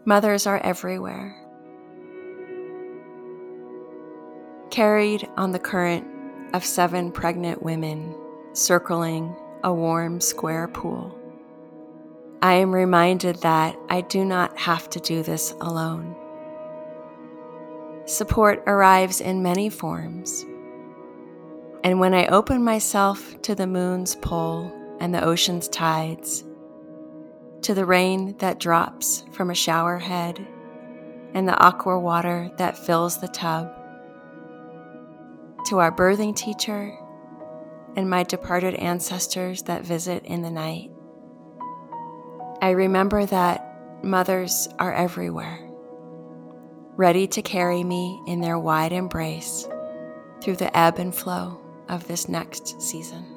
Mothers are everywhere, carried on the current of 7 pregnant women circling a warm square pool. I am reminded that I do not have to do this alone. Support arrives in many forms, and when I open myself to the moon's pull and the ocean's tides, to the rain that drops from a shower head and the aqua water that fills the tub, to our birthing teacher and my departed ancestors that visit in the night, I remember that mothers are everywhere, ready to carry me in their wide embrace through the ebb and flow of this next season.